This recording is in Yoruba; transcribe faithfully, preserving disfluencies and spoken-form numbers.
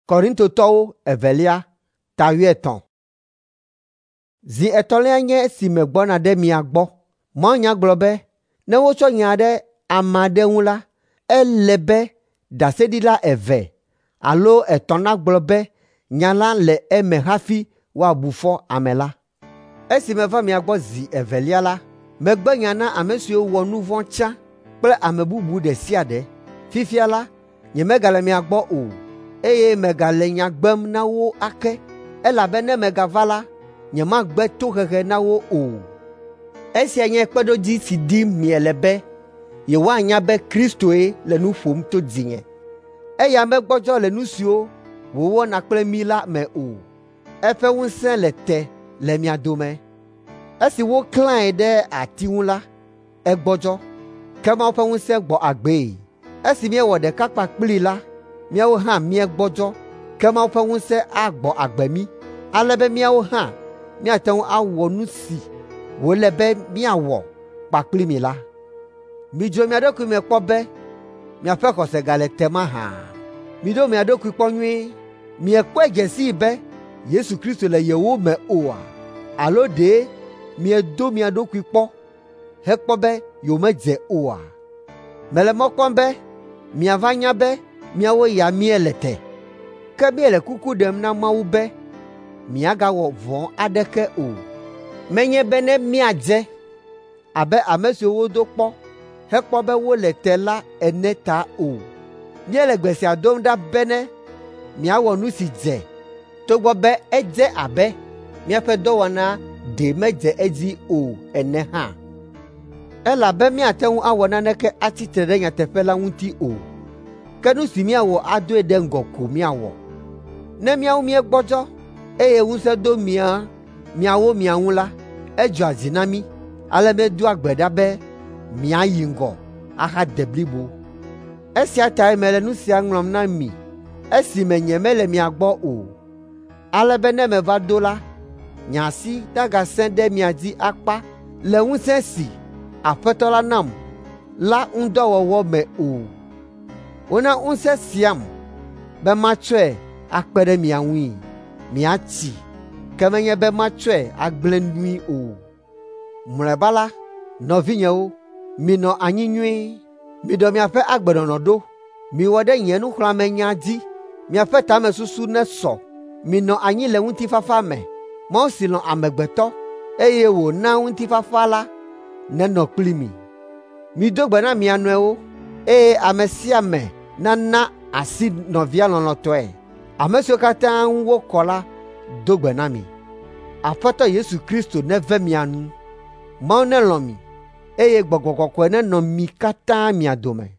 Korintotɔwo evelia tayueton. Zi etolia nye esi me gbɔna ɖe mia gbɔ. Mɔnya gblɔ be ne wotsɔ nya ɖe ame aɖe ŋu la, ele be ɖaseɖila eve alo etɔ̃ nagblɔ be nya la le eme hafi woabu fɔ ame la. Esi meva mia gbɔ zi evelia la, megbe nya na ame siwo wɔ nu vɔ̃ tsã kple ame bubu ɖe sia ɖe. Fifia la, nyemegale mia gbɔ o, eye megale nya gbem na wo ake, elabe ne megava la, nyemagbe tohehe na wo o. Esia nye kpeɖodzi si dim miele be yewoanya be Kristoe le nu ƒom to dzinye. Eya megbɔdzɔ le nu siwo wòwɔna kple mi la me o. Eƒe ŋusẽ le te le mia dome. Esi woklãe ɖe ati ŋu la, egbɔdzɔ, ke Mawu ƒe ŋusẽ gbɔ agbee. Esi miewɔ ɖekakpa kplii la, miawo hã miegbɔdzɔ, ke Mawu ƒe ŋusẽ agbɔ agbe mi, ale be miawo hã miate ŋu awɔ nu si wòle be miawɔ kpakpli mi la. Midzro mia ɖokui me kpɔ be miaƒe xɔse gale te mahã. Miɖo mia ɖokui kpɔ nyuie. Miekpɔe dze sii be Yesu Kristo le yewo me oa? Alo ɖe miedo mia ɖokui kpɔ hekpɔ be yewomedze oa? Mele mɔ kpɔm be miava nya be miawo ya miele te, ke miele kuku ɖem na Mawu be miagawɔ vɔ̃ aɖeke o. Menye be ne miadze abe ame siwo wodo kpɔ hekpɔ be wole te la ene ta o. Míele gbe sia dom ɖa be ne miawɔ nu si dze, togbɔ be edze abe míaƒe dɔwɔna ɖe medze edzi o ene hã. Elabe míate ŋu awɔ naneke atsitre ɖe nyateƒe la ŋuti o. Ke nu si míawɔ adoe ɖe ŋgɔ ko míawɔ. Ne míawo míegbɔdzɔ, eye ŋusẽ do mia miawo mia ŋu la, edzɔa dzi na mí, ale míedoa gbe ɖa be míayi ŋgɔ axade blibo. Esia tae mele nu sia ŋlɔm na mi esime nyemele mia gbɔ o, ale be ne meva do la, nye asi nagasẽ ɖe mia dzi akpa le ŋusẽ si Aƒetɔ la nam la ŋudɔwɔwɔ me o. Wona ŋusẽ siam be matsɔe akpe ɖe mia ŋui, miatsi, ke menye be matsɔe agblẽ nyui o. Mlɔeba la, nɔvinyewo, minɔ anyi nyuie. Miɖɔ miaƒe agbenɔnɔ ɖo. Miwɔ ɖe nye nuxlɔ̃amenya dzi. Miaƒe tamesusu nesɔ. Minɔ anyi le ŋutifafa me. Mawu si lɔ̃ amegbetɔ, eye wòna ŋutifafa la nenɔ kpli mi. Mido gbe na mia nɔewo, eye ame sia ame nana asi nɔvia lɔlɔ̃tɔe. Ame siwo katã ŋu wokɔ la do gbe na mi. Aƒetɔ Yesu Kristo neve mia nu. Mawu nelɔ̃ mi, eye Gbɔgbɔ Kɔkɔe nenɔ mi katã mia dome.